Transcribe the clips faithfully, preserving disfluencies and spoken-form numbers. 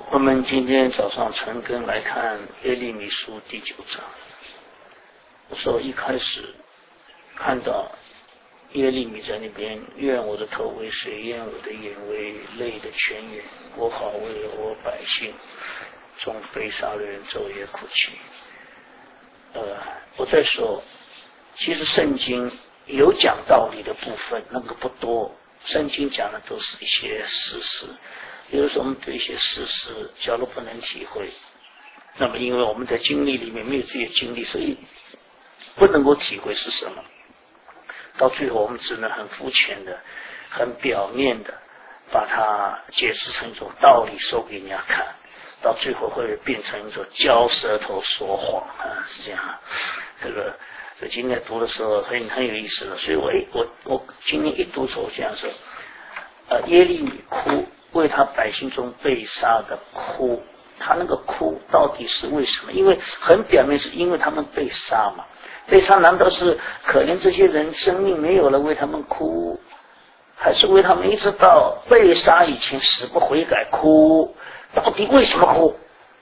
我们今天早上晨更来看耶利米书第九章。我说一开始看到耶利米在那边，愿我的头为水，愿我的眼为泪的泉源，我好为我百姓中被杀的人昼夜哭泣。呃，我在说，其实圣经有讲道理的部分，那个不多。圣经讲的都是一些事实，有的时候我们对一些事实假如不能体会，那么因为我们在经历里面没有这些经历，所以不能够体会是什么。到最后我们只能很肤浅的、很表面的把它解释成一种道理说给人家看，到最后会变成一种嚼舌头说谎啊，是这样。这个这今天读的时候很很有意思了，所以我我我今天一读时候这样说，呃，耶利米哭，为他百姓中被杀的哭，他那个哭到底是为什么？因为很表面是因为他们被杀嘛，被杀难道是可怜这些人生命没有了为他们哭，还是为他们一直到被杀以前死不悔改哭？到底为什么哭？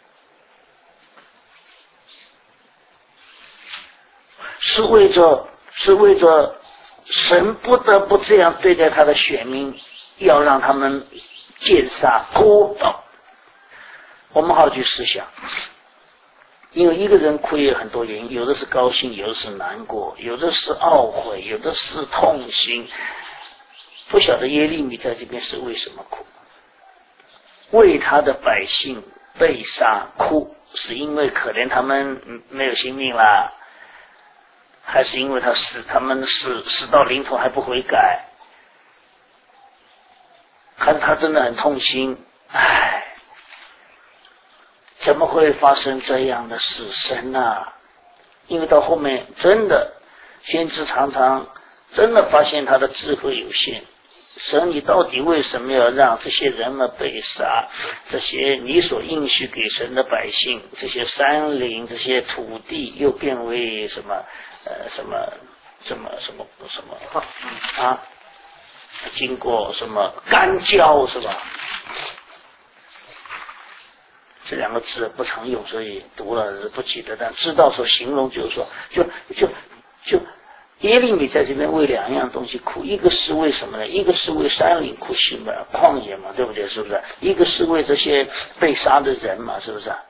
是为着是为着神不得不这样对待他的选民，要让他们见杀哭到。我们好去思想，因为一个人哭也有很多原因，有的是高兴，有的是难过，有的是懊悔，有的是痛心。不晓得耶利米在这边是为什么哭？为他的百姓被杀哭，是因为可怜他们没有性命啦，还是因为他死他们死死到临头还不悔改，还是他真的很痛心？唉，怎么会发生这样的事？神啊！因为到后面真的先知常常真的发现他的智慧有限，神你到底为什么要让这些人们被杀？这些你所应许给神的百姓，这些山林这些土地又变为什么呃什么什么什么什么啊？经过什么干焦是吧？这两个字不常用，所以读了不记得，但知道说形容就是说，就就就耶利米在这边为两样东西哭，一个是为什么呢？一个是为山林哭泣嘛，旷野嘛，对不对？是不是？一个是为这些被杀的人嘛，是不是？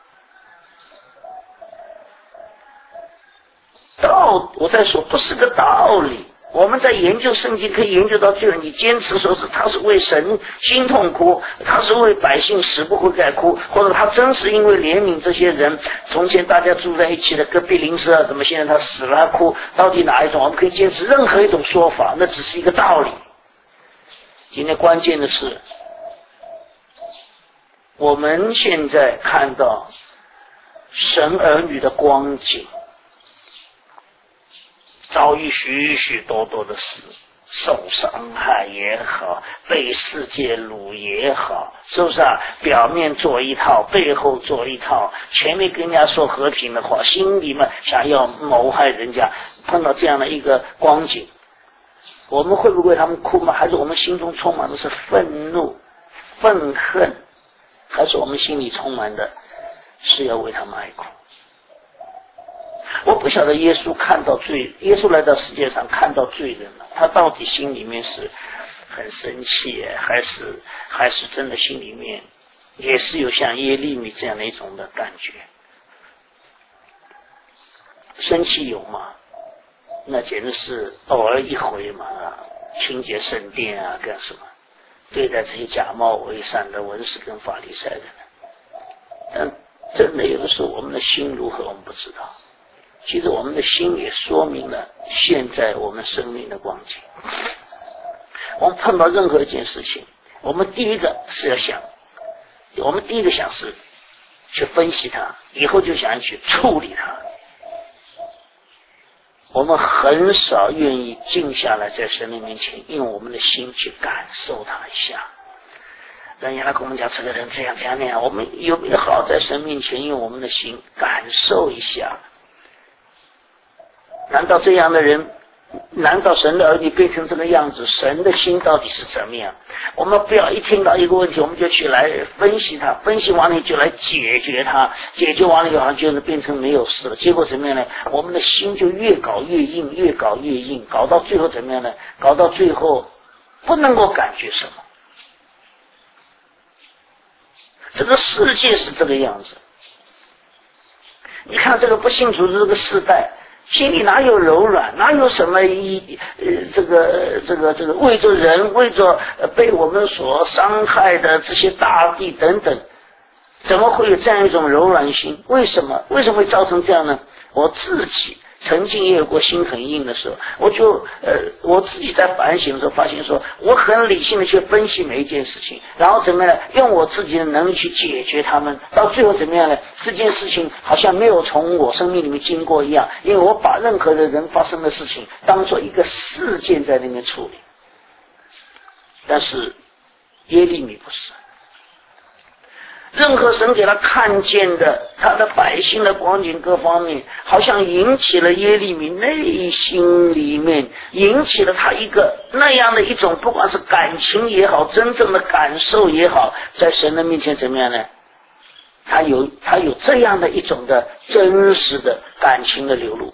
道，我在说不是个道理。我们在研究圣经可以研究到最后，你坚持说是他是为神心痛哭，他是为百姓死不悔改哭，或者他真是因为怜悯这些人，从前大家住在一起的隔壁邻舍啊，怎么现在他死了他哭，到底哪一种？我们可以坚持任何一种说法，那只是一个道理。今天关键的是，我们现在看到神儿女的光景，遭遇许许多多的事，受伤害也好，被世界掳也好，是不是啊？表面做一套，背后做一套，前面跟人家说和平的话，心里面想要谋害人家，碰到这样的一个光景，我们会不会为他们哭吗？还是我们心中充满的是愤怒、愤恨，还是我们心里充满的是要为他们哀哭？我不晓得耶稣看到罪，耶稣来到世界上看到罪人了，他到底心里面是很生气，还是还是真的心里面也是有像耶利米这样的一种的感觉？生气有吗？那简直是偶尔一回嘛，清洁圣殿啊，干什么？对待这些假冒伪善的文士跟法利赛人，但真的有的时候我们的心如何，我们不知道。其实我们的心也说明了现在我们生命的光景。我们碰到任何一件事情，我们第一个是要想，我们第一个想是去分析它，以后就想要去处理它。我们很少愿意静下来在神的面前用我们的心去感受它一下。人家来跟我们讲这个人这样这样那样，我们有没有好在神面前用我们的心感受一下？难道这样的人难道神的儿女变成这个样子，神的心到底是怎么样？我们不要一听到一个问题，我们就去来分析它，分析完了就来解决它，解决完了以后就是变成没有事了。结果怎么样呢？我们的心就越搞越硬，越搞越硬，搞到最后怎么样呢？搞到最后不能够感觉什么。这个世界是这个样子。你看这个不信主的这个世代，心里哪有柔软，哪有什么一呃这个这个这个为着人，为着被我们所伤害的这些大地等等，怎么会有这样一种柔软心？为什么？为什么会造成这样呢？我自己曾经也有过心很硬的时候，我就呃我自己在反省的时候发现说，我很理性的去分析每一件事情，然后怎么样用我自己的能力去解决它们，到最后怎么样呢？这件事情好像没有从我生命里面经过一样，因为我把任何的人发生的事情当做一个事件在那边处理。但是耶利米不是，任何神给他看见的他的百姓的光景各方面，好像引起了耶利米内心里面，引起了他一个那样的一种，不管是感情也好，真正的感受也好，在神的面前怎么样呢？他有他有这样的一种的真实的感情的流露。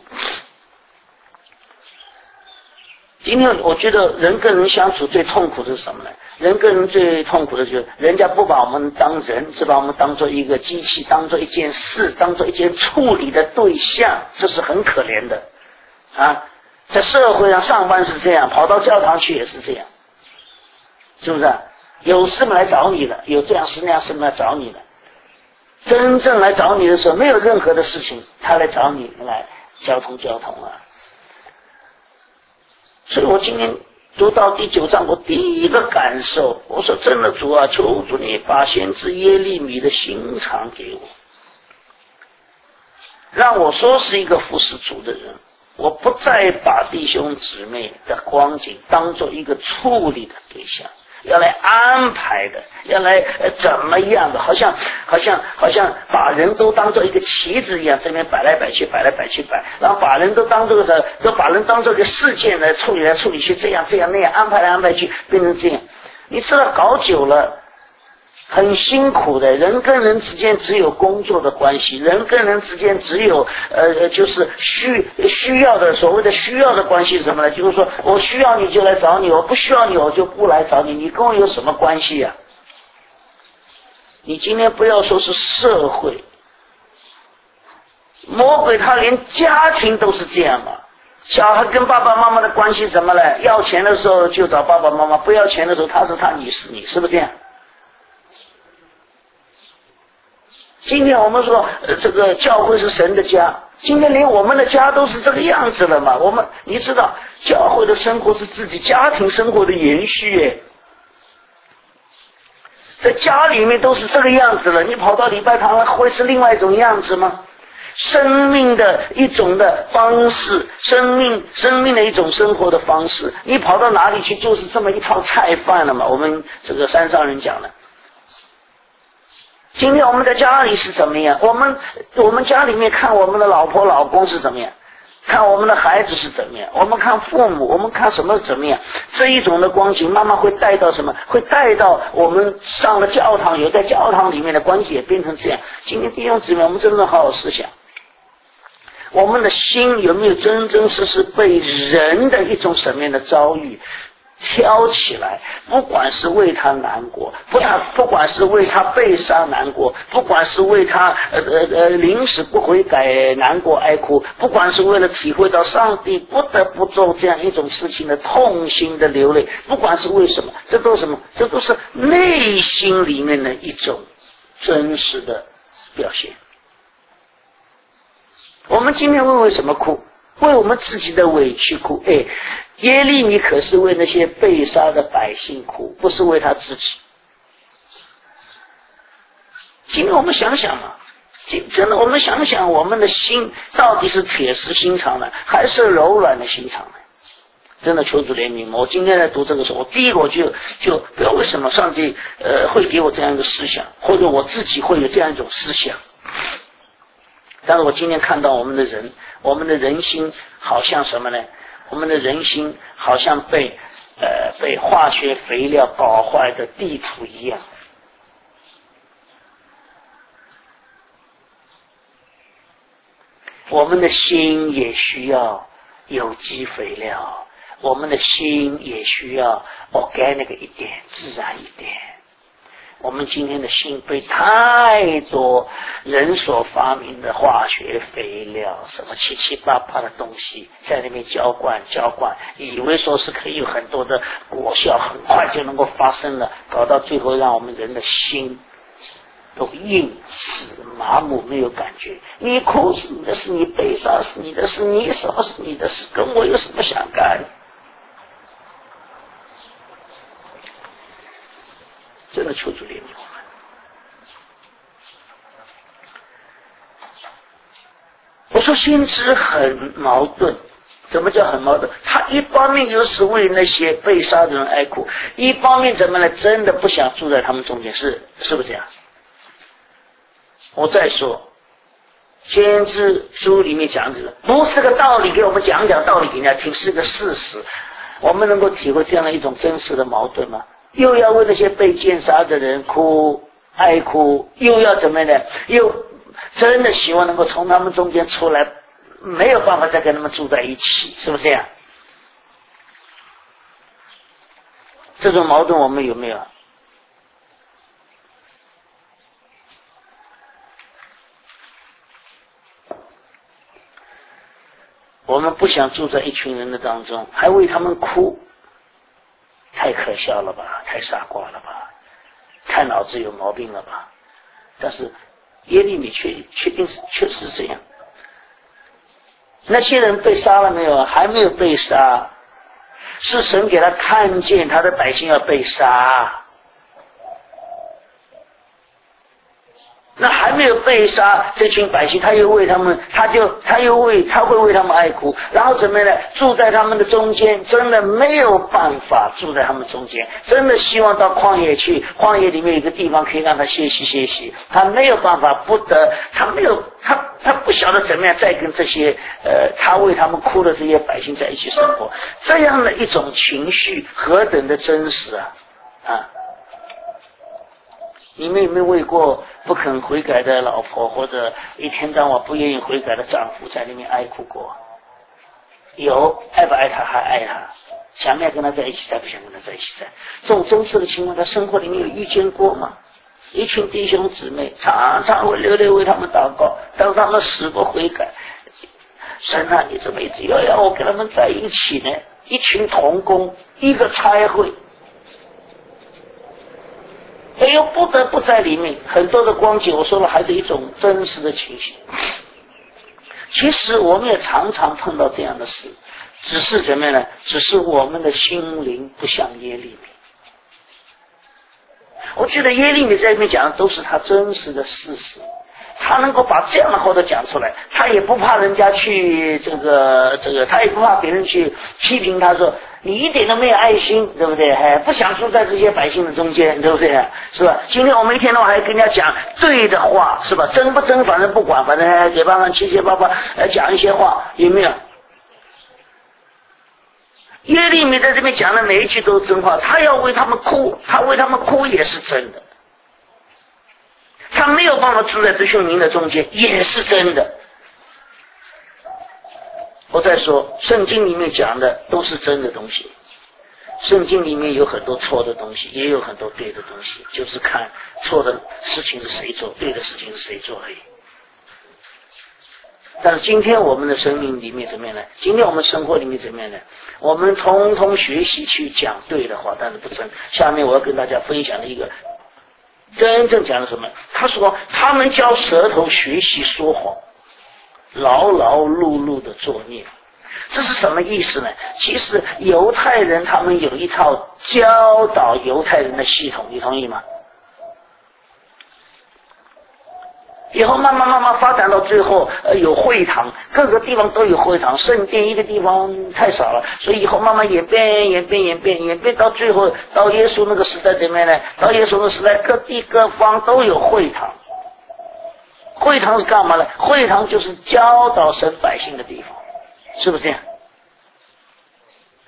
今天我觉得人跟人相处最痛苦的是什么呢？人跟人最痛苦的就是人家不把我们当人，只把我们当做一个机器，当做一件事，当做一件处理的对象，这是很可怜的啊！在社会上上班是这样，跑到教堂去也是这样，是不是啊？有事来找你了，有这样事那样事来找你了，真正来找你的时候没有任何的事情，他来找你来交通交通啊。所以我今天读到第九章，我第一个感受，我说真的主啊，求主你把先知耶利米的心肠给我，让我说是一个服侍主的人，我不再把弟兄姊妹的光景当做一个处理的对象，要来安排的，要来、呃、怎么样的，好像好像好像把人都当做一个棋子一样，这边摆来摆去，摆来摆去摆，然后把人都当做个都把人当做一个事件来处理来处理去，这样这样那样安排来安排去，变成这样。你知道搞久了很辛苦的，人跟人之间只有工作的关系，人跟人之间只有呃就是需需要的所谓的需要的关系是什么呢？就是说我需要你就来找你，我不需要你我就不来找你，你跟我有什么关系啊？你今天不要说是社会，魔鬼他连家庭都是这样嘛。小孩跟爸爸妈妈的关系什么呢？要钱的时候就找爸爸妈妈，不要钱的时候他是他你是你，是不是这样？今天我们说、呃、这个教会是神的家，今天连我们的家都是这个样子了嘛。我们你知道教会的生活是自己家庭生活的延续耶，在家里面都是这个样子了，你跑到礼拜堂会是另外一种样子吗？生命的一种的方式，生命生命的一种生活的方式，你跑到哪里去就是这么一套菜饭了嘛。我们这个山上人讲的，今天我们在家里是怎么样？我们我们家里面看我们的老婆老公是怎么样，看我们的孩子是怎么样，我们看父母，我们看什么怎么样，这一种的光景慢慢会带到什么？会带到我们上了教堂，有在教堂里面的关系也变成这样。今天弟兄姊妹，我们真的好好思想，我们的心有没有真真实实被人的一种什么样的遭遇挑起来，不管是为他难过，不他不管是为他被杀难过，不管是为他呃呃呃临死不悔改难过哀哭，不管是为了体会到上帝不得不做这样一种事情的痛心的流泪，不管是为什么，这都是什么？这都是内心里面的一种真实的表现。我们今天为为什么哭？为我们自己的委屈哭。哎，耶利米可是为那些被杀的百姓哭，不是为他自己。今天我们想想嘛，真的我们想想，我们的心到底是铁石心肠呢，还是柔软的心肠呢？真的求主怜悯我。今天在读这个时候，我第一个我就就不知道为什么上帝呃会给我这样一个思想，或者我自己会有这样一种思想。但是我今天看到我们的人，我们的人心好像什么呢？ 我们的人心好像被呃被化学肥料搞坏的地图一样。我们的心也需要有机肥料，我们的心也需要 organic 一点，自然一点。我们今天的心被太多人所发明的化学肥料，什么七七八八的东西在那边浇灌浇灌，以为说是可以有很多的果效，很快就能够发生了，搞到最后让我们人的心都硬死麻木，没有感觉。你哭是你的事，你悲伤是你的事，你什么是你的事，跟我有什么相干？真的求主怜悯我们。我说先知很矛盾，怎么叫很矛盾？他一方面又是为那些被杀的人哀哭，一方面怎么呢？真的不想住在他们中间，是是不是这样？我再说，先知书里面讲这个不是个道理，给我们讲讲道理给人家听，是个事实。我们能够体会这样的一种真实的矛盾吗？又要为那些被奸杀的人哭哀哭，又要怎么呢？又真的希望能够从他们中间出来，没有办法再跟他们住在一起，是不是这样？这种矛盾我们有没有？我们不想住在一群人的当中，还为他们哭，太可笑了吧，太傻瓜了吧，太脑子有毛病了吧。但是耶利米确确定是确实是这样。那些人被杀了没有？还没有被杀，是神给他看见他的百姓要被杀。那还没有被杀，这群百姓他又为他们，他就他又为他会为他们哀哭，然后怎么样呢？住在他们的中间，真的没有办法住在他们中间，真的希望到旷野去，旷野里面有个地方可以让他歇息歇息，他没有办法，不得，他没有，他他不晓得怎么样再跟这些呃他为他们哭的这些百姓在一起生活，这样的一种情绪何等的真实啊啊！你们有没有为过不肯悔改的老婆，或者一天到晚不愿意悔改的丈夫在里面哀哭过？有，爱不爱他还爱他，想不想跟他在一起，才不想跟他在一起在。这种真实的情况在生活里面有遇见过吗？一群弟兄姊妹常常会流泪为他们祷告，当他们死不悔改，神啊，你怎么一直要让我跟他们在一起呢？一群同工，一个差会，哎呦，不得不在里面。很多的光景，我说了，还是一种真实的情形。其实我们也常常碰到这样的事，只是怎么样呢？只是我们的心灵不像耶利米。我觉得耶利米在里面讲的都是他真实的事实，他能够把这样的话都讲出来，他也不怕人家去这个这个，他也不怕别人去批评他说你一点都没有爱心，对不对？还不想住在这些百姓的中间，对不对？是吧？今天我们一天到晚还跟人家讲对的话，是吧？真不真反正不管，反正给爸爸七七八八呃讲一些话，有没有？耶利米在这边讲的每一句都是真话，他要为他们哭，他为他们哭也是真的，他没有办法住在这群民的中间也是真的。我再说，圣经里面讲的都是真的东西，圣经里面有很多错的东西，也有很多对的东西，就是看错的事情是谁做，对的事情是谁做而已。但是今天我们的生命里面怎么样呢？今天我们生活里面怎么样呢？我们通通学习去讲对的话，但是不真。下面我要跟大家分享的一个真正讲的什么？他说他们教舌头学习说谎，劳劳碌碌的作孽。这是什么意思呢？其实犹太人他们有一套教导犹太人的系统，你同意吗？以后慢慢慢慢发展到最后，呃，有会堂，各个地方都有会堂，圣殿一个地方太少了，所以以后慢慢演变演变演变演变到最后，到耶稣那个时代怎么样呢？到耶稣那个时代，各地各方都有会堂。会堂是干嘛呢？会堂就是教导神百姓的地方，是不是这样？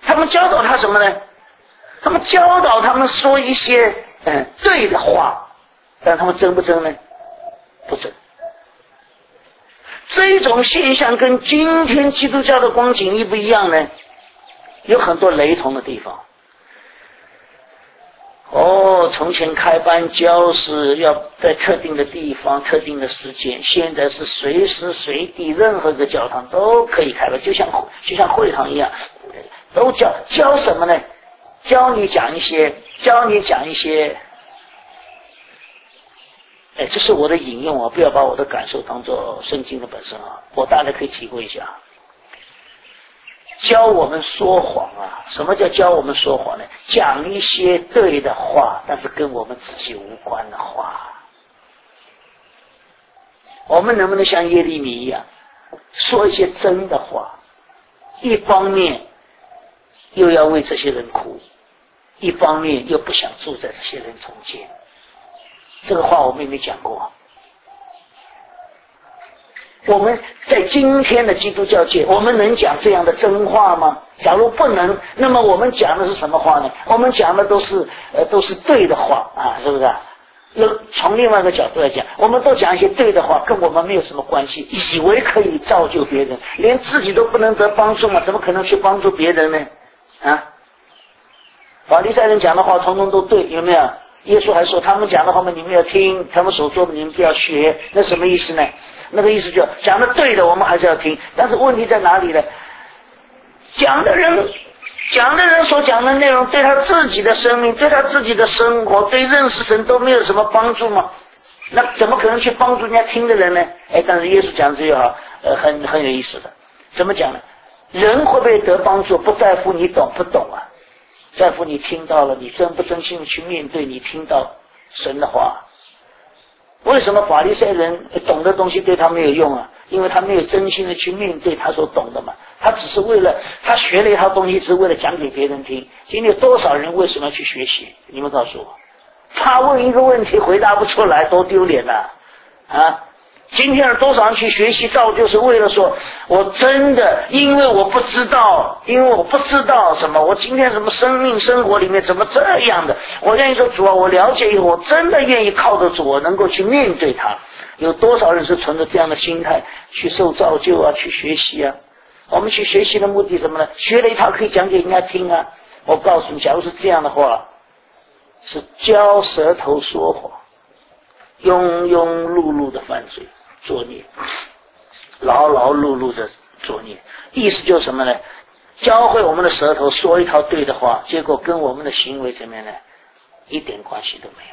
他们教导他什么呢？他们教导他们说一些嗯对的话，但他们真不真呢？不真。这种现象跟今天基督教的光景一不一样呢？有很多雷同的地方。哦，从前开班教是要在特定的地方、特定的时间，现在是随时随地，任何一个教堂都可以开班，就像就像会堂一样，都教教什么呢？教你讲一些，教你讲一些。哎，这是我的引用啊，不要把我的感受当作圣经的本身啊，我大家可以体会一下。教我们说谎啊！什么叫教我们说谎呢？讲一些对的话，但是跟我们自己无关的话。我们能不能像耶利米一样，说一些真的话？一方面又要为这些人哭，一方面又不想住在这些人中间。这个话我们也没讲过。我们在今天的基督教界，我们能讲这样的真话吗？假如不能，那么我们讲的是什么话呢？我们讲的都是呃都是对的话啊，是不是啊？有从另外一个角度来讲，我们都讲一些对的话，跟我们没有什么关系，以为可以造就别人，连自己都不能得帮助嘛，怎么可能去帮助别人呢？啊，法利赛人讲的话通通都对，有没有？耶稣还说他们讲的话嘛，你们要听，他们所做的你们不要学，那什么意思呢？那个意思就讲的对的我们还是要听，但是问题在哪里呢？讲的人讲的人所讲的内容对他自己的生命，对他自己的生活，对认识神都没有什么帮助吗？那怎么可能去帮助人家听的人呢？哎，但是耶稣讲这句话呃很很有意思的，怎么讲呢？人会不会得帮助，不在乎你懂不懂啊，在乎你听到了，你真不真心的去面对你听到神的话。为什么法利赛人懂的东西对他没有用啊？因为他没有真心的去面对他所懂的嘛。他只是为了他学了一套东西，只是为了讲给别人听。今天有多少人为什么要去学习？你们告诉我，他问一个问题回答不出来，多丢脸呐！啊！今天有多少人去学习道，就是为了说我真的因为我不知道，因为我不知道什么，我今天什么生命生活里面怎么这样的，我愿意说主啊，我了解以后我真的愿意靠着主，我能够去面对它。有多少人是存着这样的心态去受造就啊，去学习啊？我们去学习的目的什么呢？学了一套可以讲给人家听啊。我告诉你，假如是这样的话，是教舌头说谎，庸庸碌碌的犯罪作孽，劳劳碌碌的作孽。意思就是什么呢？教会我们的舌头说一套对的话，结果跟我们的行为怎么样呢？一点关系都没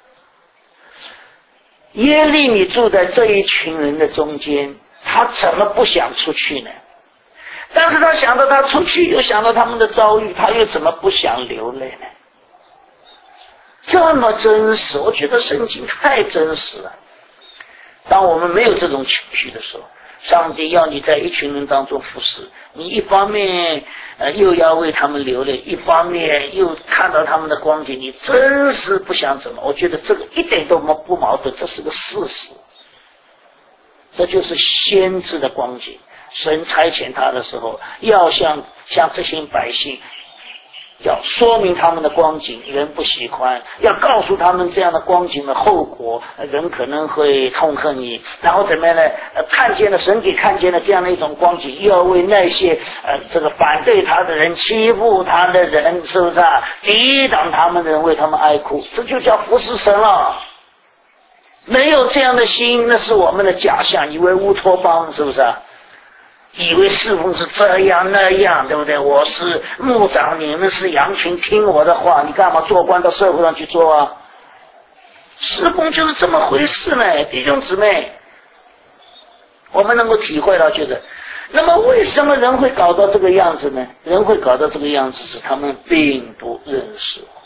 有。耶利米住在这一群人的中间，他怎么不想出去呢？但是他想到他出去，又想到他们的遭遇，他又怎么不想流泪呢？这么真实，我觉得圣经太真实了。当我们没有这种情绪的时候，上帝要你在一群人当中服侍，你一方面呃又要为他们流泪，一方面又看到他们的光景，你真是不想怎么。我觉得这个一点都不矛盾，这是个事实。这就是先知的光景。神差遣他的时候，要向向这些百姓要说明他们的光景，人不喜欢，要告诉他们这样的光景的后果，人可能会痛恨你，然后怎么样呢？呃，看见了神给看见了这样的一种光景，又要为那些呃这个反对他的人、欺负他的人，是不是啊？抵挡他们的人为他们哀哭，这就叫服侍神了。没有这样的心，那是我们的假象，以为乌托邦，是不是啊？以为侍奉是这样那样，对不对？我是牧长，你们是羊群，听我的话，你干嘛做官到社会上去做啊？侍奉就是这么回事呢，弟兄姊妹，我们能够体会到，觉得，那么为什么人会搞到这个样子呢？人会搞到这个样子，是他们并不认识我。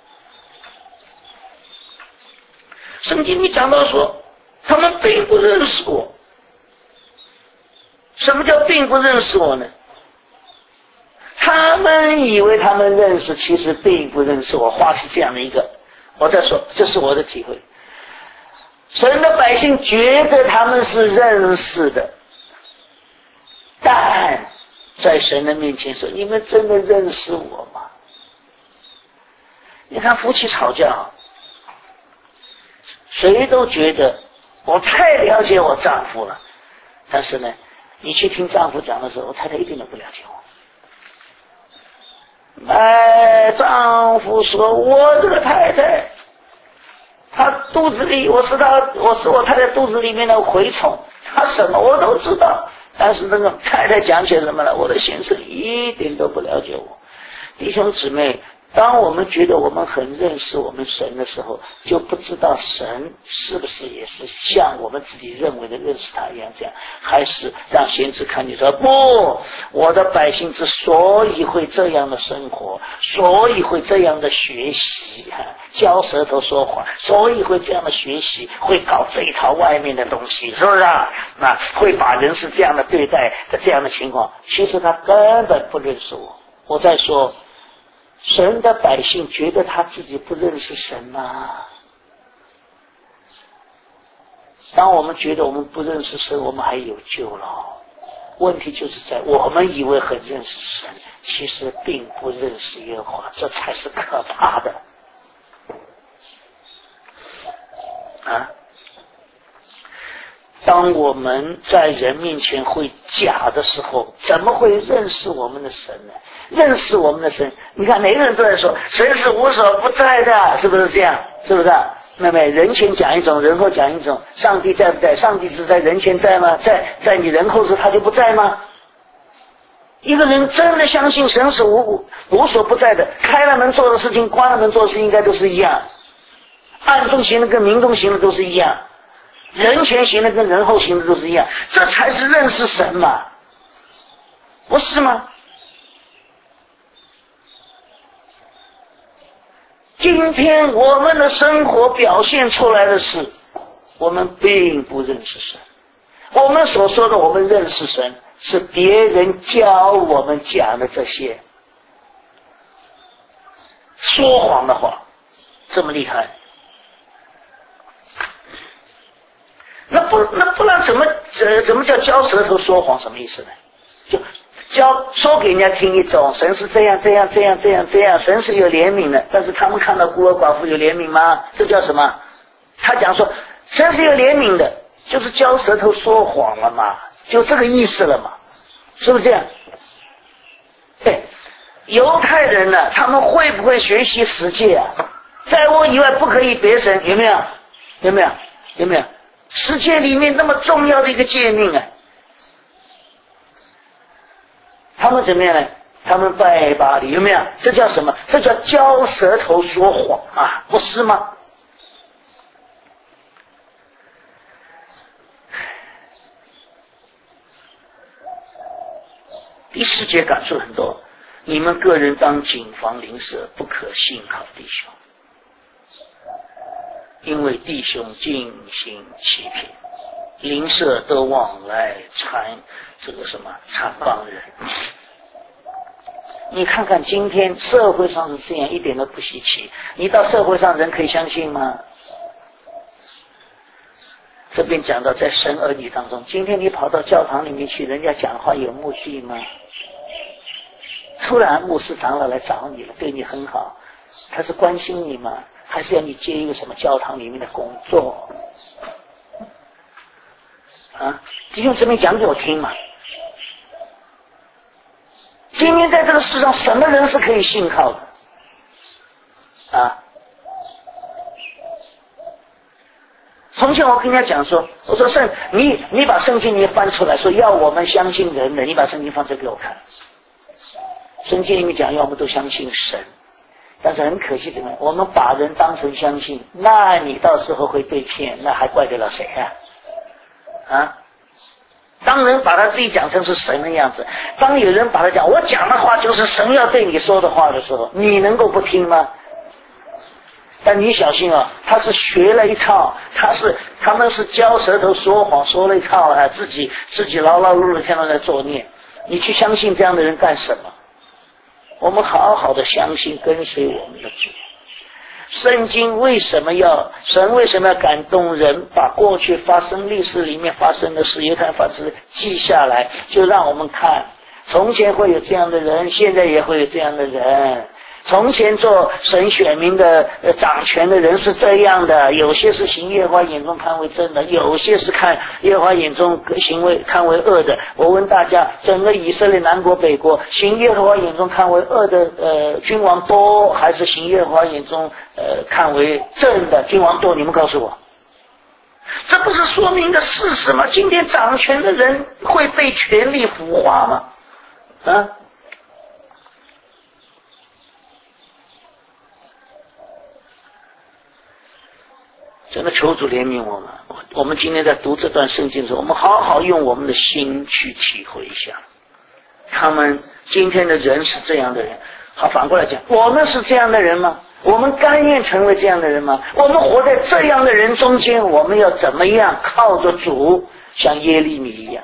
圣经里讲到说，他们并不认识我。什么叫并不认识我呢？他们以为他们认识，其实并不认识我。话是这样的一个，我在说，这是我的体会。神的百姓觉得他们是认识的，但在神的面前说：“你们真的认识我吗？”你看夫妻吵架，谁都觉得我太了解我丈夫了，但是呢，你去听丈夫讲的时候，我太太一点都不了解我。哎，丈夫说：“我这个太太，她肚子里，我是她，我是我太太肚子里面的蛔虫，她什么我都知道。”但是那个太太讲些什么呢？我的先生一点都不了解我。弟兄姊妹，当我们觉得我们很认识我们神的时候，就不知道神是不是也是像我们自己认为的认识他一样这样，还是让先知看见说：“不，我的百姓之所以会这样的生活，所以会这样的学习，啊，嚼舌头说谎，所以会这样的学习，会搞这一套外面的东西，是不是啊？那会把人是这样的对待的这样的情况，其实他根本不认识我。”我在说，神的百姓觉得他自己不认识神吗？当我们觉得我们不认识神，我们还有救了。问题就是在我们以为很认识神，其实并不认识耶和华，这才是可怕的啊！当我们在人面前会假的时候，怎么会认识我们的神呢？认识我们的神，你看每个人都在说神是无所不在的，是不是这样？是不是？妹妹，人前讲一种，人后讲一种。上帝在不在？上帝是在人前在吗？在，在你人后时他就不在吗？一个人真的相信神是无无所不在的，开了门做的事情，关了门做的事情应该都是一样，暗中行的跟明中行的都是一样，人前行的跟人后行的都是一样，这才是认识神嘛，不是吗？今天我们的生活表现出来的是，我们并不认识神。我们所说的我们认识神，是别人教我们讲的这些说谎的话，这么厉害。那不那不然怎么呃怎么叫教舌头说谎？什么意思呢？就教说给人家听一种，神是这样这样这样这样这样，神是有怜悯的，但是他们看到孤儿寡妇有怜悯吗？这叫什么？他讲说神是有怜悯的，就是教舌头说谎了嘛，就这个意思了嘛，是不是这样？对，犹太人呢，他们会不会学习十诫啊？在我以外不可以别神，有没有？有没有？有没有？十诫里面那么重要的一个诫命啊！他们怎么样呢？他们拜巴力，有没有？这叫什么？这叫教舌头说谎啊，不是吗？第四节感触很多，你们个人当谨防邻舍，不可信靠弟兄，因为弟兄尽心欺骗，邻舍都往来缠这个什么缠帮人。你看看今天社会上是这样，一点都不稀奇。你到社会上人可以相信吗？这边讲到在神儿女当中，今天你跑到教堂里面去，人家讲话有目的吗？突然牧师长老来找你了，对你很好，他是关心你吗？还是要你接一个什么教堂里面的工作啊？弟兄姊妹讲给我听嘛。今天在这个世上什么人是可以信靠的啊？从前我跟人家讲说，我说圣你你把圣经里面翻出来说要我们相信人的，你把圣经翻出来给我看。圣经里面讲要我们都相信神，但是很可惜怎么样？我们把人当成相信，那你到时候会被骗，那还怪得了谁啊？啊？当人把他自己讲成是神的样子，当有人把他讲我讲的话就是神要对你说的话的时候，你能够不听吗？但你小心啊，他是学了一套，他是他们是教舌头说谎说了一套啊，自己自己劳劳碌碌天天在作孽，你去相信这样的人干什么？我们好好的相信跟随我们的主。圣经为什么要神为什么要感动人，把过去发生历史里面发生的事，犹太发生记下来，就让我们看从前会有这样的人，现在也会有这样的人。从前做神选民的、呃、掌权的人是这样的，有些是行耶和华眼中看为正的，有些是看耶和华眼中行为看为恶的。我问大家，整个以色列南国北国，行耶和华眼中看为恶的呃君王多，还是行耶和华眼中呃看为正的君王多？你们告诉我，这不是说明的事实吗？今天掌权的人会被权力腐化吗？啊？真的求主怜悯我们。我们今天在读这段圣经的时候，我们好好用我们的心去体会一下，他们今天的人是这样的人。好，反过来讲，我们是这样的人吗？我们甘愿成为这样的人吗？我们活在这样的人中间，我们要怎么样靠着主像耶利米一样？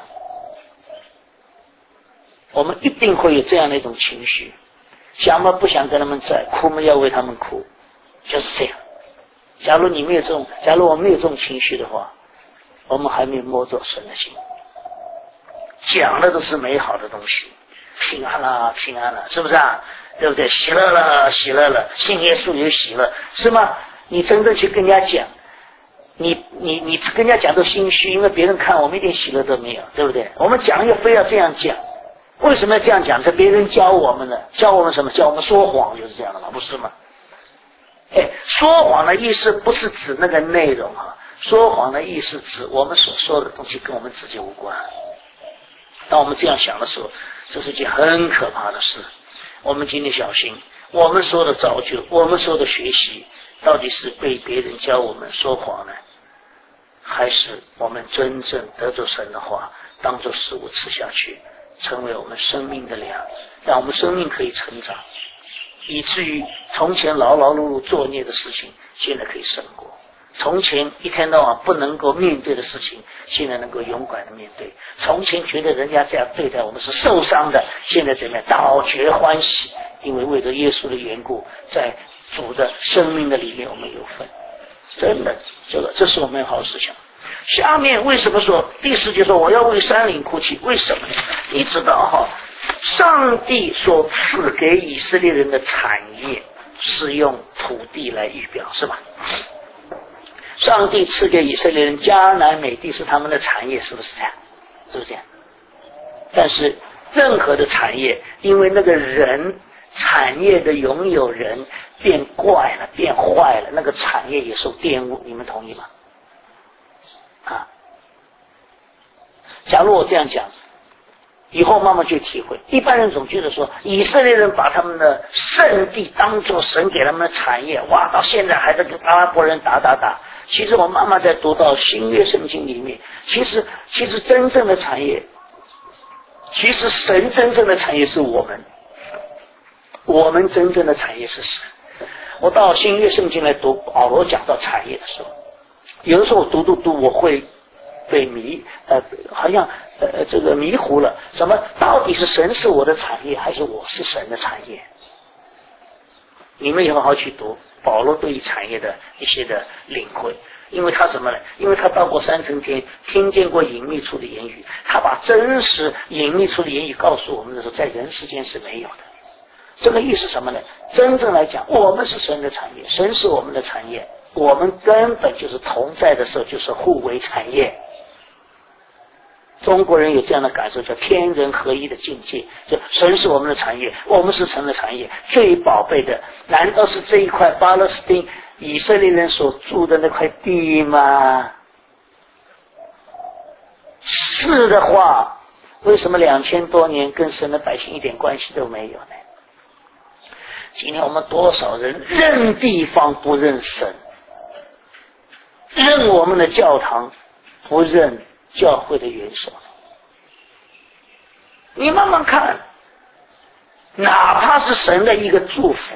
我们一定会有这样的一种情绪，想吗？不想跟他们在，哭吗？要为他们哭，就是这样。假如你没有这种，假如我没有这种情绪的话，我们还没有摸着神的心。讲的都是美好的东西，平安了，平安了，是不是啊？对不对？喜乐了，喜乐了，信耶稣有喜乐，是吗？你真正去跟人家讲，你你你跟人家讲都心虚，因为别人看我们一点喜乐都没有，对不对？我们讲又非要这样讲，为什么要这样讲？是别人教我们的，教我们什么？教我们说谎，就是这样的嘛，不是吗？哎，说谎的意思不是指那个内容啊，说谎的意思指我们所说的东西跟我们自己无关。当我们这样想的时候，这是件很可怕的事。我们今天小心，我们说的造就，我们说的学习，到底是被别人教我们说谎呢，还是我们真正得着神的话，当作食物吃下去，成为我们生命的粮，让我们生命可以成长，以至于从前劳劳碌碌作孽的事情，现在可以胜过；从前一天到晚不能够面对的事情，现在能够勇敢的面对；从前觉得人家这样对待我们是受伤的，现在怎么样？倒觉欢喜，因为为了耶稣的缘故，在主的生命的里面我们有份。真的，这个这是我们好好思想。下面为什么说第四节说我要为山岭哭泣？为什么呢？你知道哈，上帝所赐给以色列人的产业是用土地来预表，是吧？上帝赐给以色列人迦南美地是他们的产业，是不是这样？是不是这样？但是任何的产业，因为那个人产业的拥有人变怪了，变坏了，那个产业也受玷污，你们同意吗？啊，假如我这样讲，以后慢慢去体会。一般人总觉得说，以色列人把他们的圣地当作神给他们的产业，哇，到现在还在跟阿拉伯人打打打。其实我慢慢在读到新约圣经里面，其实其实真正的产业，其实神真正的产业是我们，我们真正的产业是神。我到新约圣经来读保罗讲到产业的时候，有的时候我读读读，我会被迷，呃，好像呃这个迷糊了。什么？到底是神是我的产业，还是我是神的产业？你们也好好去读保罗对于产业的一些的领会，因为他什么呢？因为他到过三层天，听见过隐秘处的言语，他把真实隐秘处的言语告诉我们的时候，在人世间是没有的。这个意思什么呢？真正来讲，我们是神的产业，神是我们的产业，我们根本就是同在的时候就是互为产业。中国人有这样的感受，叫天人合一的境界，就神是我们的产业，我们是神的产业，最宝贝的难道是这一块巴勒斯汀以色列人所住的那块地吗？是的话，为什么两千多年跟神的百姓一点关系都没有呢？今天我们多少人认地方不认神，认我们的教堂不认教会的元首。你慢慢看，哪怕是神的一个祝福，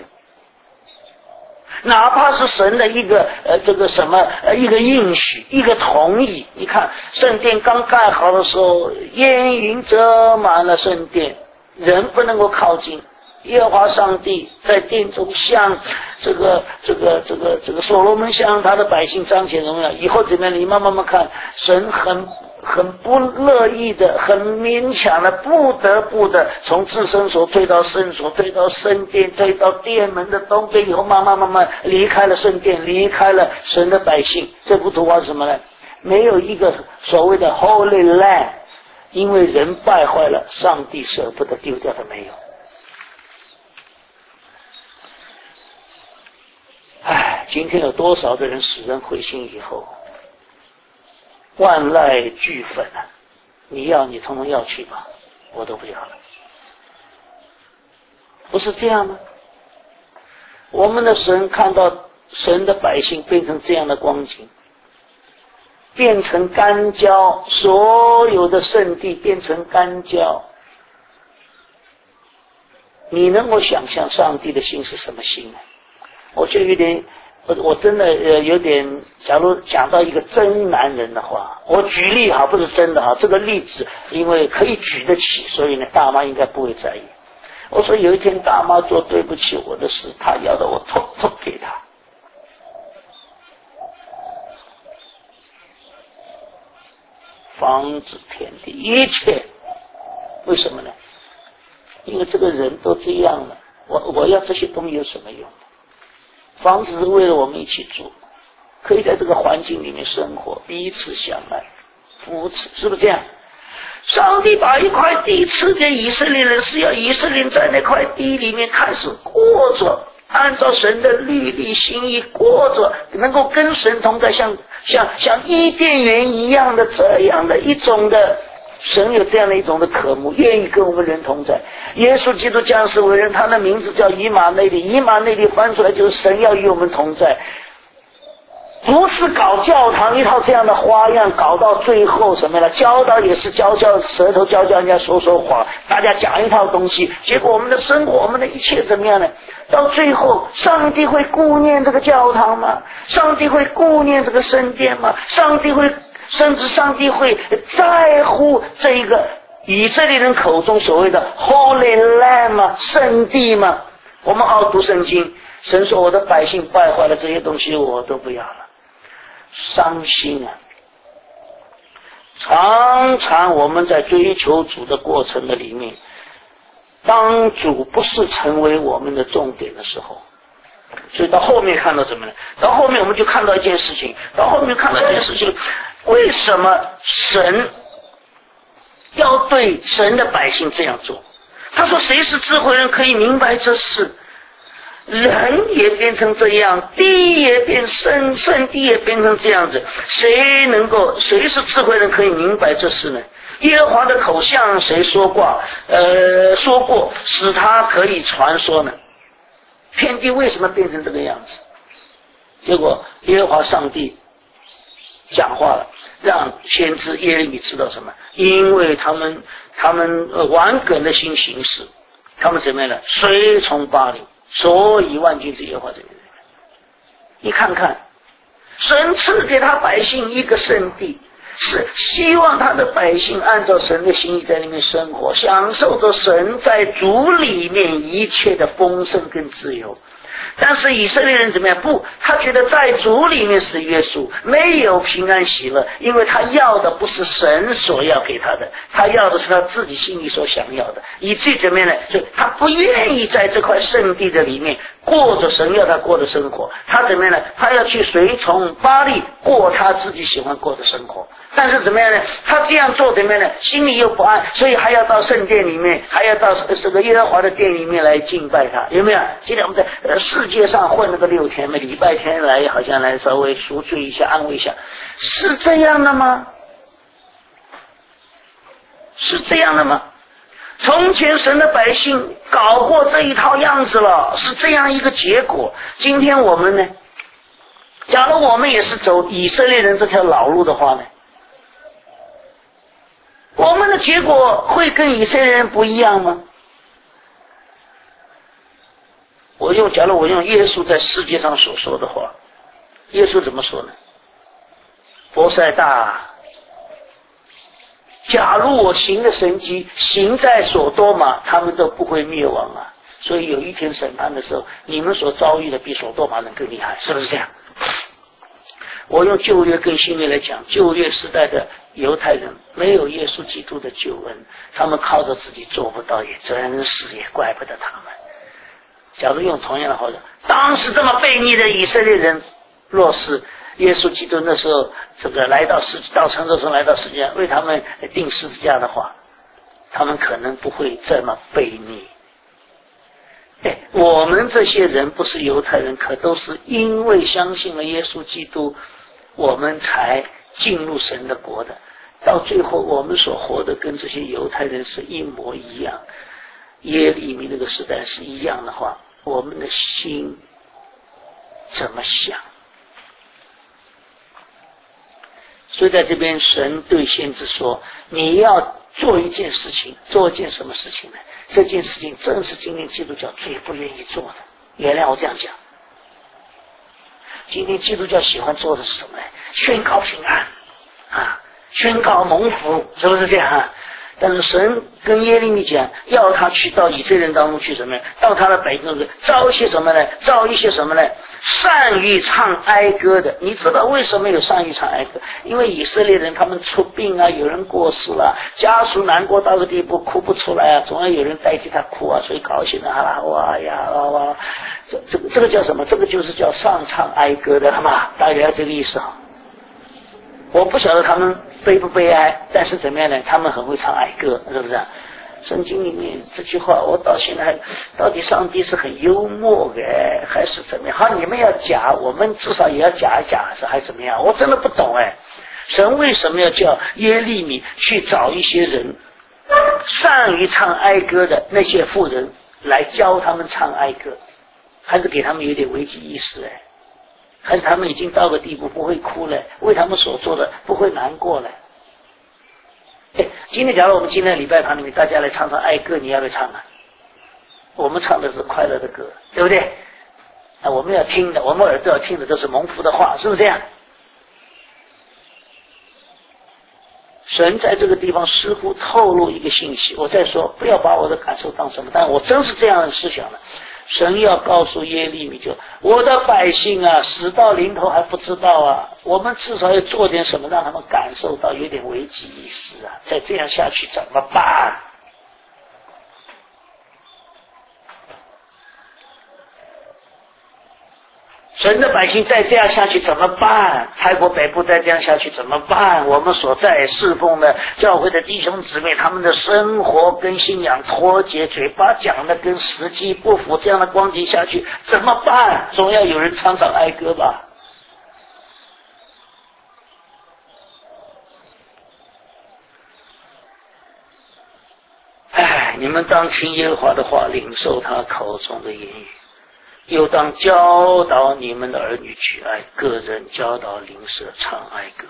哪怕是神的一个呃这个什么呃一个应许，一个同意。你看圣殿刚盖好的时候，烟云遮满了圣殿，人不能够靠近。耶和华上帝在殿中向这个这个这个这个所罗门向他的百姓彰显荣耀。以后怎么样？你慢慢慢看，神很很不乐意的、很勉强的，不得不的从至圣所退到圣所，退到圣殿，退到殿门的东边以后，慢慢慢慢离开了圣殿，离开了神的百姓。这幅图画是什么呢？没有一个所谓的 Holy Land， 因为人败坏了，上帝舍不得丢掉的没有。唉，今天有多少的人使人灰心以后，万籁俱焚啊！你要你统统要去吧，我都不要了。不是这样吗？我们的神看到神的百姓变成这样的光景，变成干焦，所有的圣地变成干焦，你能够想象上帝的心是什么心呢？我就有点，我我真的呃有点，假如讲到一个真男人的话，我举例哈，不是真的哈，这个例子因为可以举得起，所以呢大妈应该不会在意。我说有一天大妈做对不起我的事，她要的我偷偷给她，房子田地一切，为什么呢？因为这个人都这样了，我我要这些东西有什么用？房子是为了我们一起住，可以在这个环境里面生活，彼此相爱，扶持，是不是这样？上帝把一块地赐给以色列人，是要以色列人在那块地里面开始过着按照神的律例心意过着，能够跟神同在，像像像伊甸园一样的这样的一种的。神有这样的一种的渴慕，愿意跟我们人同在。耶稣基督降世为人，他的名字叫以马内利，以马内利翻出来就是神要与我们同在。不是搞教堂一套这样的花样，搞到最后什么了？教导也是教教舌头教教人家说说谎，大家讲一套东西，结果我们的生活，我们的一切怎么样呢？到最后，上帝会顾念这个教堂吗？上帝会顾念这个圣殿吗？上帝会？甚至上帝会在乎这一个以色列人口中所谓的 Holy Land 吗？圣地吗？我们好读圣经，神说我的百姓败坏了，这些东西我都不要了，伤心啊！常常我们在追求主的过程的里面，当主不是成为我们的重点的时候，所以到后面看到什么呢？到后面我们就看到一件事情，到后面看到一件事情。为什么神要对神的百姓这样做？他说谁是智慧人可以明白这事？人也变成这样，地也变圣，圣地也变成这样子，谁能够谁是智慧人可以明白这事呢？耶和华的口向谁说过呃说过使他可以传说呢？天地为什么变成这个样子？结果耶和华上帝讲话了，让先知耶利米知道什么？因为他们他们、呃、顽梗的心行事，他们怎么样呢？随从巴力，所以万军之耶和华这边，你看看，神赐给他百姓一个圣地，是希望他的百姓按照神的心意在那边生活，享受着神在主里面一切的丰盛跟自由。但是以色列人怎么样？不，他觉得在主里面是约束，没有平安喜乐，因为他要的不是神所要给他的，他要的是他自己心里所想要的，以至于怎么样呢？所以他不愿意在这块圣地的里面过着神要他过的生活，他怎么样呢？他要去随从巴力过他自己喜欢过的生活。但是怎么样呢？他这样做怎么样呢？心里又不安，所以还要到圣殿里面，还要到这个耶和华的殿里面来敬拜他，有没有？今天我们在呃世界上混了个六天嘛，礼拜天来好像来稍微赎罪一下，安慰一下，是这样的吗？是这样的吗？从前神的百姓搞过这一套样子了，是这样一个结果。今天我们呢？假如我们也是走以色列人这条老路的话呢？我们的结果会跟以色列人不一样吗？我用，假如我用耶稣在世界上所说的话，耶稣怎么说呢？伯赛大，假如我行的神迹行在所多玛，他们都不会灭亡啊。所以有一天审判的时候，你们所遭遇的比所多玛人更厉害，是不是这样？我用旧约跟新约来讲，旧约时代的犹太人没有耶稣基督的救恩，他们靠着自己做不到，也真是也怪不得他们。假如用同样的话说，当时这么悖逆的以色列人，若是耶稣基督那时候这个来到世到成肉身来到世界上为他们钉十字架的话，他们可能不会这么悖逆。哎，我们这些人不是犹太人，可都是因为相信了耶稣基督，我们才进入神的国的。到最后我们所活的跟这些犹太人是一模一样，耶利米那个时代是一样的话，我们的心怎么想？所以在这边神对先知说，你要做一件事情，做一件什么事情呢？这件事情正是今天基督教最不愿意做的。原谅我这样讲，今天基督教喜欢做的是什么呢？宣告平安啊，宣告蒙福，是不是这样啊？但是神跟耶利米讲，要他去到以色列人当中去什么呢？到他的百姓中招一些什么呢？招一些什么呢？善于唱哀歌的。你知道为什么有善于唱哀歌？因为以色列人他们出病啊，有人过世了，家属难过到个地步哭不出来啊，总要有人代替他哭啊，所以高兴啊，哇呀哇哇，这这个这个叫什么？这个就是叫上唱哀歌的嘛，大概这个意思啊。我不晓得他们悲不悲哀，但是怎么样呢？他们很会唱哀歌，是不是啊？圣经里面这句话，我到现在到底上帝是很幽默的，还是怎么样？好，你们要假，我们至少也要假一假，是还是怎么样？我真的不懂哎。神为什么要叫耶利米去找一些人善于唱哀歌的那些妇人来教他们唱哀歌？还是给他们有点危机意识哎？还是他们已经到个地步不会哭了，为他们所做的不会难过了？哎，今天假如我们今天礼拜堂里面大家来唱唱哀歌，你要不要唱啊？我们唱的是快乐的歌，对不对？啊，我们要听的，我们耳朵要听的都是蒙福的话，是不是这样？神在这个地方似乎透露一个信息，我再说，不要把我的感受当什么，但我真是这样的思想的。神要告诉耶利米，就我的百姓啊，死到临头还不知道啊，我们至少要做点什么，让他们感受到有点危机意识啊！再这样下去怎么办？神的百姓再这样下去怎么办？泰国北部再这样下去怎么办？我们所在侍奉的教会的弟兄姊妹，他们的生活跟信仰脱节，嘴巴讲的跟实际不符，这样的光景下去怎么办？总要有人唱唱哀歌吧。哎，你们当听耶和华的话，领受他口中的言语，又当教导你们的儿女去爱，个人教导邻舍唱哀歌。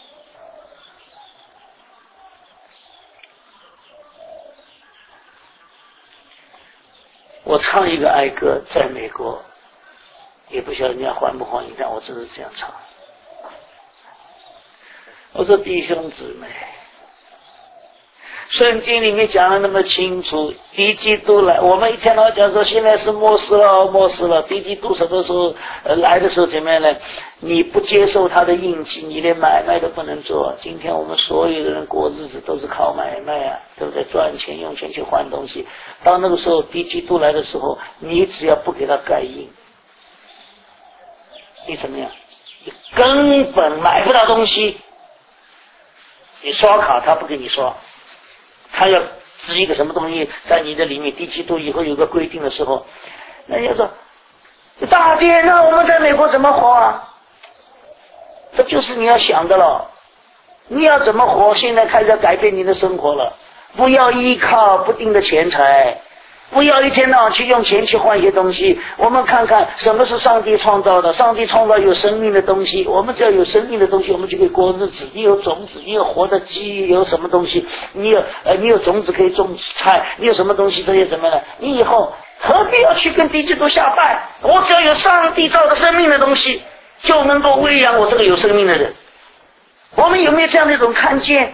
我唱一个哀歌，在美国也不晓得人家欢不欢迎，但我真是这样唱。我说弟兄姊妹，圣经里面讲的那么清楚，敌基督来，我们一天到讲说现在是末世了，末世了。敌基督什么时候、呃、来的时候怎么样呢？你不接受他的印记，你连买卖都不能做。今天我们所有的人过日子都是靠买卖啊，对不对？赚钱用钱去换东西。到那个时候敌基督来的时候，你只要不给他盖印，你怎么样？你根本买不到东西。你刷卡他不给你刷，他要支一个什么东西在你的里面，第七度以后有个规定的时候，那就说大跌，那我们在美国怎么活啊？这就是你要想的了，你要怎么活？现在开始改变你的生活了，不要依靠不定的钱财，不要一天到晚去用钱去换一些东西。我们看看什么是上帝创造的，上帝创造有生命的东西，我们只要有生命的东西，我们就可以过日子。你有种子，你有活的鸡，有什么东西，你有呃，你有种子可以种菜，你有什么东西这些什么的，你以后何必要去跟敌基督下拜？我只要有上帝造的生命的东西，就能够喂养我这个有生命的人。我们有没有这样的一种看见？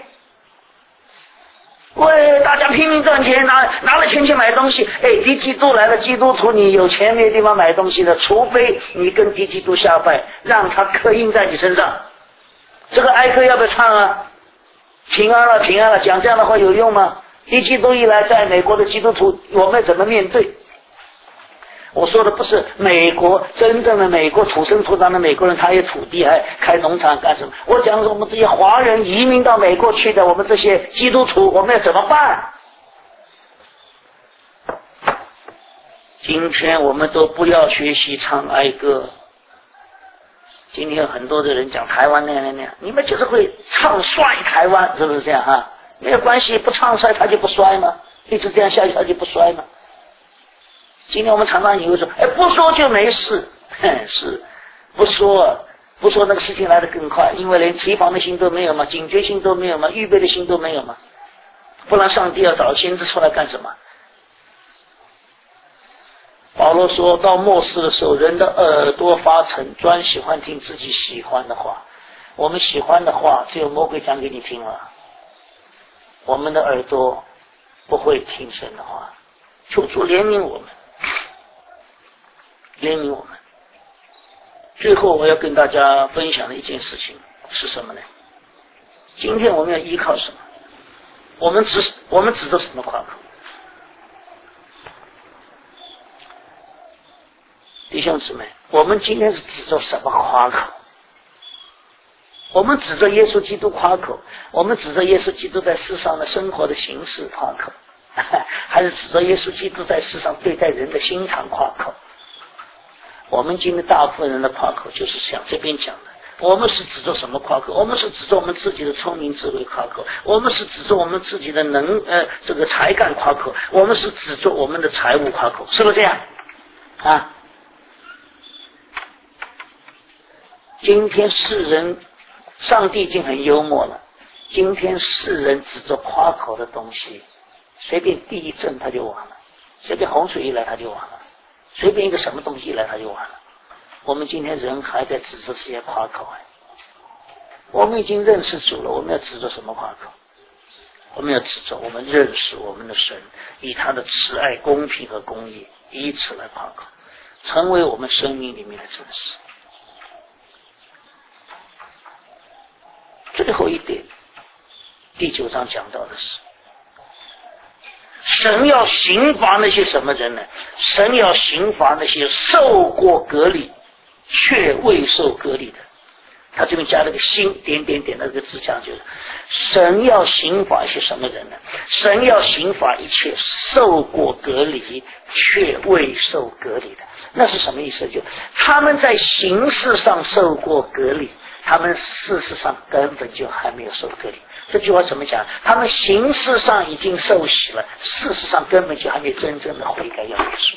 喂，大家拼命赚钱，拿拿了钱去买东西。哎，敌基督来了，基督徒你有钱没地方买东西的，除非你跟敌基督下拜，让他刻印在你身上。这个哀歌要不要唱啊？ 平安了，平安了，讲这样的话有用吗？一基督一来，在美国的基督徒，我们怎么面对？我说的不是美国真正的美国土生土长的美国人，他有土地还开农场干什么？我讲的是我们这些华人移民到美国去的，我们这些基督徒，我们要怎么办？今天我们都不要学习唱哀歌。今天很多的人讲台湾那样那样，你们就是会唱衰台湾，是不是这样啊？没有关系，不唱衰它就不衰吗？一直这样下去它就不衰吗？今天我们常常以为说，哎，不说就没事，哼，是不说不说那个事情来得更快，因为连提防的心都没有嘛，警觉心都没有嘛，预备的心都没有嘛，不然上帝要找先知出来干什么？保罗说到末世的时候，人的耳朵发沉，专喜欢听自己喜欢的话。我们喜欢的话只有魔鬼讲给你听了，我们的耳朵不会听神的话。求主怜悯我们，怜悯我们。最后我要跟大家分享的一件事情是什么呢？今天我们要依靠什么？我们指我们指的什么夸口？弟兄姊妹，我们今天是指着什么夸口？我们指着耶稣基督夸口，我们指着耶稣基督在世上的生活的形式夸口，还是指着耶稣基督在世上对待人的心肠夸口？我们今天大部分人的夸口就是像这边讲的，我们是指着什么夸口？我们是指着我们自己的聪明智慧夸口，我们是指着我们自己的能呃这个才干夸口，我们是指着我们的财务夸口，是不是这样啊？今天世人，上帝已经很幽默了。今天世人指着夸口的东西，随便地震他就完了，随便洪水一来他就完了，随便一个什么东西一来他就完了。我们今天人还在指着这些夸口哎，我们已经认识主了，我们要指着什么夸口？我们要指着我们认识我们的神，以他的慈爱、公平和公义，以此来夸口，成为我们生命里面的真实。最后一点，第九章讲到的是，神要刑罚那些什么人呢？神要刑罚那些受过隔离却未受隔离的。他这边加了个心点点点的这个字，讲就是神要刑罚一些什么人呢？神要刑罚一切受过隔离却未受隔离的。那是什么意思？就他们在形式上受过隔离，他们事实上根本就还没有受隔离。这句话怎么讲？他们形式上已经受洗了，事实上根本就还没真正的悔改要耶稣。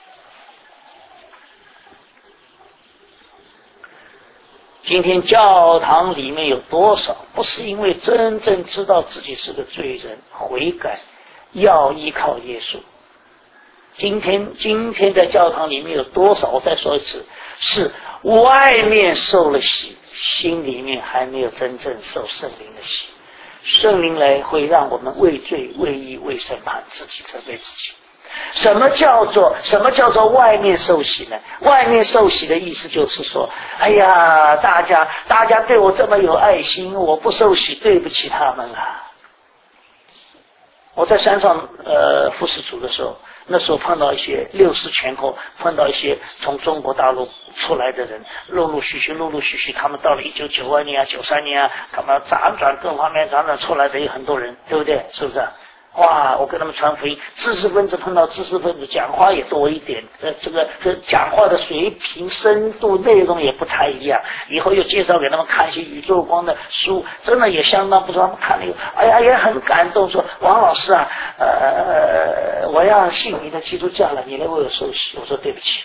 今天教堂里面有多少不是因为真正知道自己是个罪人，悔改要依靠耶稣？今天今天在教堂里面有多少，我再说一次，是外面受了洗，心里面还没有真正受圣灵的洗。圣灵来会让我们为罪、为义、为审判自己，责备自己。什么叫做什么叫做外面受洗呢？外面受洗的意思就是说，哎呀，大家大家对我这么有爱心，我不受洗对不起他们啊。我在山上呃服侍主的时候，那时候碰到一些六四前后，碰到一些从中国大陆出来的人，陆陆续续陆陆续续，他们到了一九九二年啊、九三年啊，他们辗转各方面辗转出来的有很多人，对不对？是不是？哇！我跟他们传福音，知识分子碰到知识分子，讲话也多一点，呃，这个这讲话的水平、深度、内容也不太一样。以后又介绍给他们看一些宇宙光的书，真的也相当不错。他们看了以后，哎呀，也很感动，说王老师啊，呃，我要信你的基督教了，你来为我受洗。我说对不起，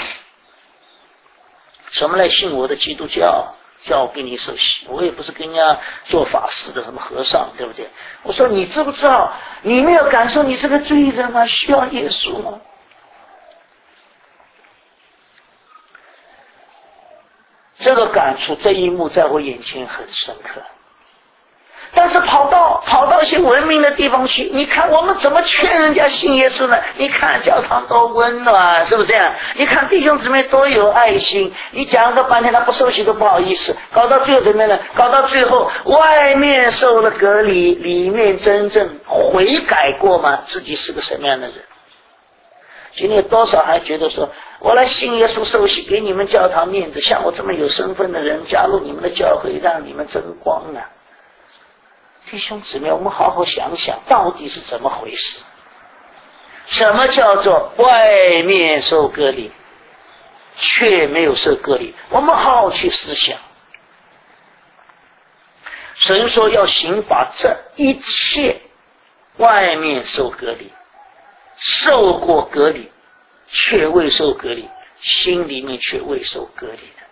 什么来信我的基督教？叫我给你受洗，我也不是跟人家做法事的什么和尚，对不对？我说你知不知道，你没有感受你是个罪人吗？需要耶稣吗？这个感触，这一幕在我眼前很深刻。 但是跑到跑到一些文明的地方去，你看我们怎么劝人家信耶稣呢？你看教堂多温暖，是不是这样？你看弟兄姊妹多有爱心，你讲个半天他不受洗都不好意思，搞到最后怎么样呢？搞到最后外面受了隔离，里面真正悔改过吗？自己是个什么样的人？今天有多少还觉得说，我来信耶稣受洗，给你们教堂面子，像我这么有身份的人加入你们的教会，让你们争光啊！弟兄姊妹，我们好好想想，到底是怎么回事？什么叫做外面受割礼，却没有受割礼？我们好好去思想。神说要刑罚这一切外面受割礼，受过割礼却未受割礼，心里面却未受割礼的。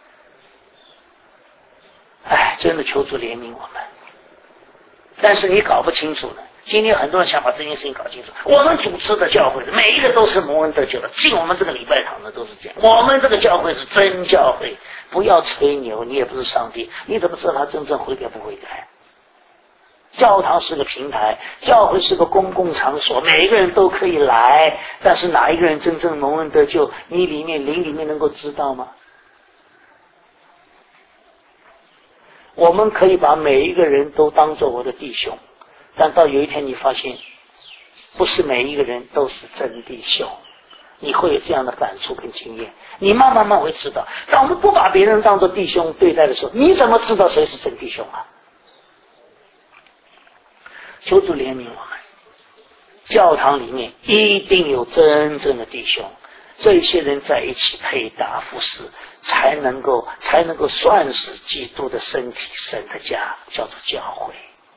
哎，真的求主怜悯我们。但是你搞不清楚呢。今天很多人想把这件事情搞清楚。我们主持的教会每一个都是蒙恩得救的，进我们这个礼拜堂的都是这样。我们这个教会是真教会，不要吹牛，你也不是上帝，你怎么知道他真正悔改不悔改？教堂是个平台，教会是个公共场所，每一个人都可以来，但是哪一个人真正蒙恩得救，你里面灵里面能够知道吗？我们可以把每一个人都当作我的弟兄，但到有一天你发现不是每一个人都是真弟兄，你会有这样的感触跟经验，你慢慢慢会知道。当我们不把别人当作弟兄对待的时候，你怎么知道谁是真弟兄啊？求主怜悯我们，教堂里面一定有真正的弟兄，这些人在一起配搭服侍，才能够才能够算是基督的身体，神的家，叫做教会。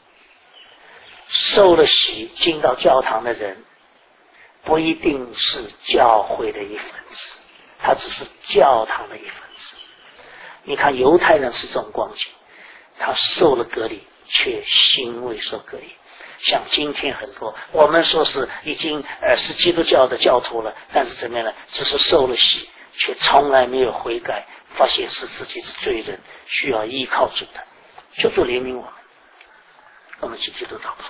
受了洗进到教堂的人，不一定是教会的一份子，他只是教堂的一份子。你看犹太人是这种光景，他受了割礼，却心未受割礼。像今天很多我们说是已经呃是基督教的教徒了，但是怎么样呢？只是受了洗，却从来没有悔改，发现是自己是罪人，需要依靠主的。求主怜悯我们，我们去基督祷告。